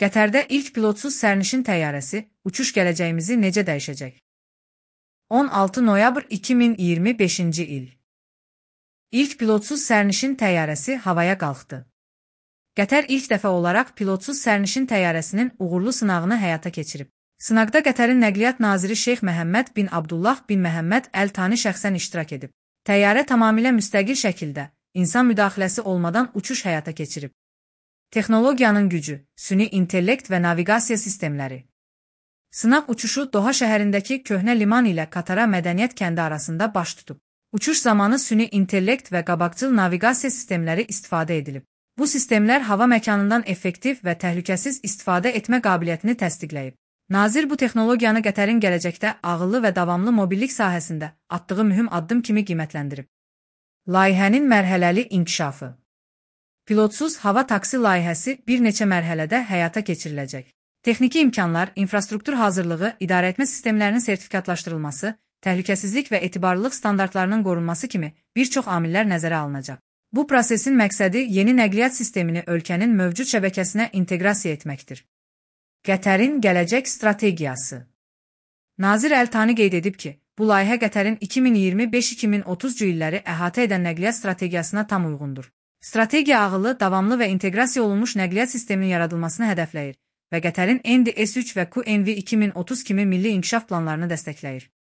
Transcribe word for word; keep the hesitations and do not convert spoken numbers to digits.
Qətərdə ilk pilotsuz sərnişin təyyarəsi uçuş gələcəyimizi necə dəyişəcək? on altı noyabr iki min iyirmi beşinci il. İlk pilotsuz sərnişin təyyarəsi havaya qalxdı. Qətər ilk dəfə olaraq pilotsuz sərnişin təyyarəsinin uğurlu sınağını həyata keçirib. Sınaqda Qətərin Nəqliyyat Naziri Şeyx Məhəmməd bin Abdullah bin Məhəmməd Əl Tani şəxsən iştirak edib. Təyyarə tamamilə müstəqil şəkildə, insan müdaxiləsi olmadan uçuş həyata keçirib. Texnologiyanın gücü, süni intellekt və naviqasiya sistemləri. Sınaq uçuşu Doha şəhərindəki köhnə liman ilə Katara Mədəniyyət kəndi arasında baş tutub. Uçuş zamanı süni intellekt və qabaqcıl naviqasiya sistemləri istifadə edilib. Bu sistemlər hava məkanından effektiv və təhlükəsiz istifadə etmə qabiliyyətini təsdiqləyib. Nazir bu texnologiyanı Qətərin gələcəkdə ağıllı və davamlı mobillik sahəsində atdığı mühüm addım kimi qiymətləndirib. Layihənin mərhələli inkişafı. Pilotsuz hava taksi layihəsi bir neçə mərhələdə həyata keçiriləcək. Texniki imkanlar, infrastruktur hazırlığı, idarəetmə sistemlərinin sertifikatlaşdırılması, təhlükəsizlik və etibarlılıq standartlarının qorunması kimi bir çox amillər nəzərə alınacaq. Bu prosesin məqsədi yeni nəqliyyat sistemini ölkənin mövcud şəbəkəsinə inteqrasiya etməkdir. Qətərin gələcək strategiyası. Nazir Əl Tani qeyd edib ki, bu layihə Qətərin iki min iyirmi beş iki min otuzcu illəri əhatə edən nəqliyyat strategiyasına tam uyğundur. Strategiya ağıllı, davamlı və inteqrasiya olunmuş nəqliyyat sisteminin yaradılmasını hədəfləyir və Qətərin N D S üç və Q N V iki min otuz kimi milli inkişaf planlarını dəstəkləyir.